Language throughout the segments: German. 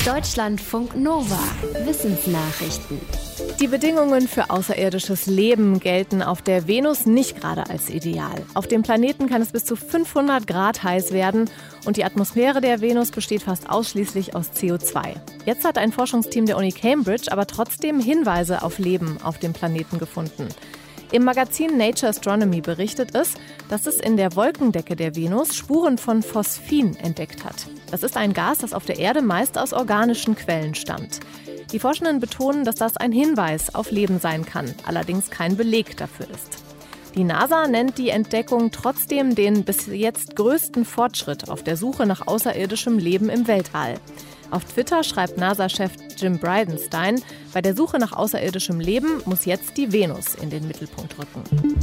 Deutschlandfunk Nova. Wissensnachrichten. Die Bedingungen für außerirdisches Leben gelten auf der Venus nicht gerade als ideal. Auf dem Planeten kann es bis zu 500 Grad heiß werden und die Atmosphäre der Venus besteht fast ausschließlich aus CO2. Jetzt hat ein Forschungsteam der Uni Cambridge aber trotzdem Hinweise auf Leben auf dem Planeten gefunden. Im Magazin Nature Astronomy berichtet es, dass es in der Wolkendecke der Venus Spuren von Phosphin entdeckt hat. Das ist ein Gas, das auf der Erde meist aus organischen Quellen stammt. Die Forschenden betonen, dass das ein Hinweis auf Leben sein kann, allerdings kein Beleg dafür ist. Die NASA nennt die Entdeckung trotzdem den bis jetzt größten Fortschritt auf der Suche nach außerirdischem Leben im Weltall. Auf Twitter schreibt NASA-Chef Jim Bridenstine, bei der Suche nach außerirdischem Leben muss jetzt die Venus in den Mittelpunkt rücken.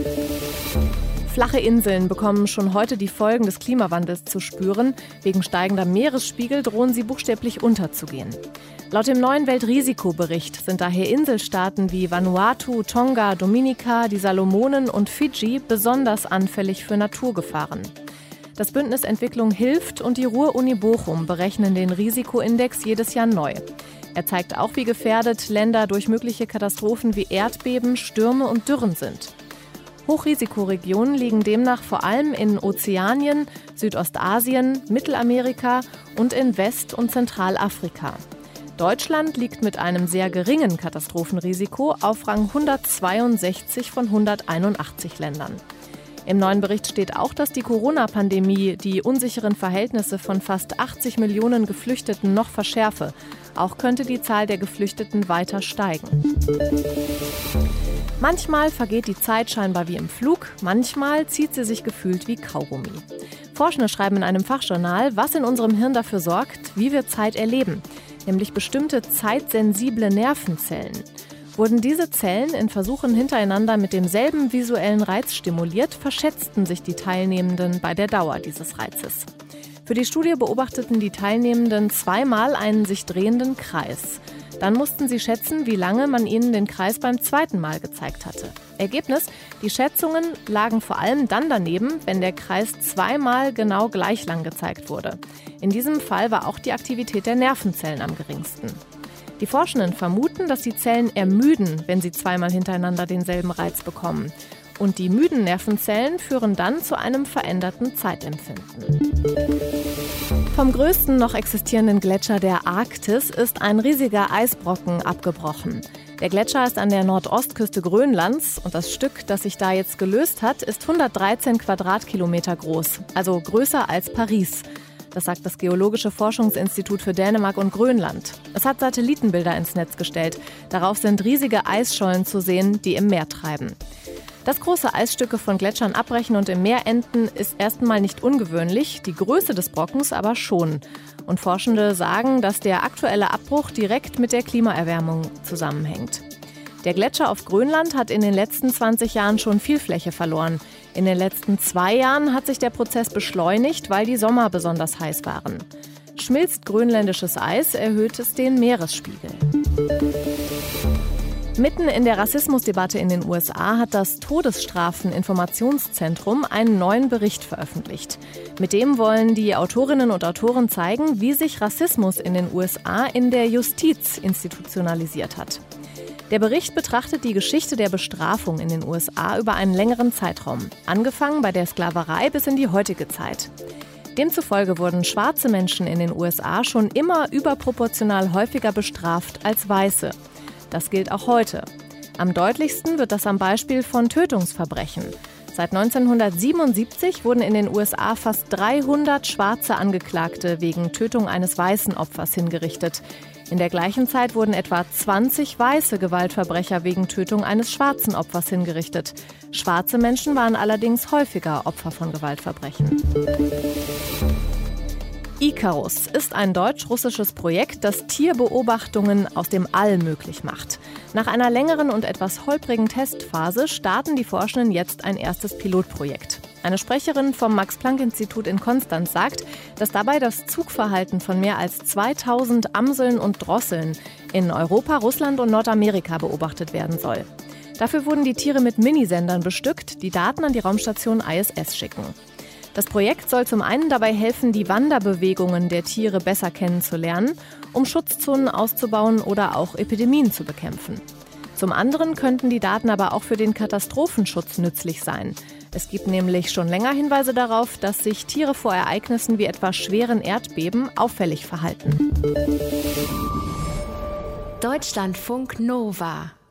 Flache Inseln bekommen schon heute die Folgen des Klimawandels zu spüren. Wegen steigender Meeresspiegel drohen sie buchstäblich unterzugehen. Laut dem neuen Weltrisikobericht sind daher Inselstaaten wie Vanuatu, Tonga, Dominica, die Salomonen und Fidschi besonders anfällig für Naturgefahren. Das Bündnis Entwicklung hilft und die Ruhr-Uni Bochum berechnen den Risikoindex jedes Jahr neu. Er zeigt auch, wie gefährdet Länder durch mögliche Katastrophen wie Erdbeben, Stürme und Dürren sind. Hochrisikoregionen liegen demnach vor allem in Ozeanien, Südostasien, Mittelamerika und in West- und Zentralafrika. Deutschland liegt mit einem sehr geringen Katastrophenrisiko auf Rang 162 von 181 Ländern. Im neuen Bericht steht auch, dass die Corona-Pandemie die unsicheren Verhältnisse von fast 80 Millionen Geflüchteten noch verschärfe. Auch könnte die Zahl der Geflüchteten weiter steigen. Manchmal vergeht die Zeit scheinbar wie im Flug, manchmal zieht sie sich gefühlt wie Kaugummi. Forschende schreiben in einem Fachjournal, was in unserem Hirn dafür sorgt, wie wir Zeit erleben, nämlich bestimmte zeitsensible Nervenzellen. Wurden diese Zellen in Versuchen hintereinander mit demselben visuellen Reiz stimuliert, verschätzten sich die Teilnehmenden bei der Dauer dieses Reizes. Für die Studie beobachteten die Teilnehmenden zweimal einen sich drehenden Kreis. Dann mussten sie schätzen, wie lange man ihnen den Kreis beim zweiten Mal gezeigt hatte. Ergebnis: Die Schätzungen lagen vor allem dann daneben, wenn der Kreis zweimal genau gleich lang gezeigt wurde. In diesem Fall war auch die Aktivität der Nervenzellen am geringsten. Die Forschenden vermuten, dass die Zellen ermüden, wenn sie zweimal hintereinander denselben Reiz bekommen. Und die müden Nervenzellen führen dann zu einem veränderten Zeitempfinden. Vom größten noch existierenden Gletscher der Arktis ist ein riesiger Eisbrocken abgebrochen. Der Gletscher ist an der Nordostküste Grönlands und das Stück, das sich da jetzt gelöst hat, ist 113 Quadratkilometer groß, also größer als Paris. Das sagt das Geologische Forschungsinstitut für Dänemark und Grönland. Es hat Satellitenbilder ins Netz gestellt. Darauf sind riesige Eisschollen zu sehen, die im Meer treiben. Dass große Eisstücke von Gletschern abbrechen und im Meer enden, ist erstmal nicht ungewöhnlich, die Größe des Brockens aber schon. Und Forschende sagen, dass der aktuelle Abbruch direkt mit der Klimaerwärmung zusammenhängt. Der Gletscher auf Grönland hat in den letzten 20 Jahren schon viel Fläche verloren. In den letzten 2 Jahren hat sich der Prozess beschleunigt, weil die Sommer besonders heiß waren. Schmilzt grönländisches Eis, erhöht es den Meeresspiegel. Mitten in der Rassismusdebatte in den USA hat das Todesstrafen-Informationszentrum einen neuen Bericht veröffentlicht. Mit dem wollen die Autorinnen und Autoren zeigen, wie sich Rassismus in den USA in der Justiz institutionalisiert hat. Der Bericht betrachtet die Geschichte der Bestrafung in den USA über einen längeren Zeitraum, angefangen bei der Sklaverei bis in die heutige Zeit. Demzufolge wurden schwarze Menschen in den USA schon immer überproportional häufiger bestraft als Weiße. Das gilt auch heute. Am deutlichsten wird das am Beispiel von Tötungsverbrechen. Seit 1977 wurden in den USA fast 300 schwarze Angeklagte wegen Tötung eines weißen Opfers hingerichtet. In der gleichen Zeit wurden etwa 20 weiße Gewaltverbrecher wegen Tötung eines schwarzen Opfers hingerichtet. Schwarze Menschen waren allerdings häufiger Opfer von Gewaltverbrechen. Icarus ist ein deutsch-russisches Projekt, das Tierbeobachtungen aus dem All möglich macht. Nach einer längeren und etwas holprigen Testphase starten die Forschenden jetzt ein erstes Pilotprojekt. Eine Sprecherin vom Max-Planck-Institut in Konstanz sagt, dass dabei das Zugverhalten von mehr als 2000 Amseln und Drosseln in Europa, Russland und Nordamerika beobachtet werden soll. Dafür wurden die Tiere mit Minisendern bestückt, die Daten an die Raumstation ISS schicken. Das Projekt soll zum einen dabei helfen, die Wanderbewegungen der Tiere besser kennenzulernen, um Schutzzonen auszubauen oder auch Epidemien zu bekämpfen. Zum anderen könnten die Daten aber auch für den Katastrophenschutz nützlich sein. Es gibt nämlich schon länger Hinweise darauf, dass sich Tiere vor Ereignissen wie etwa schweren Erdbeben auffällig verhalten. Deutschlandfunk Nova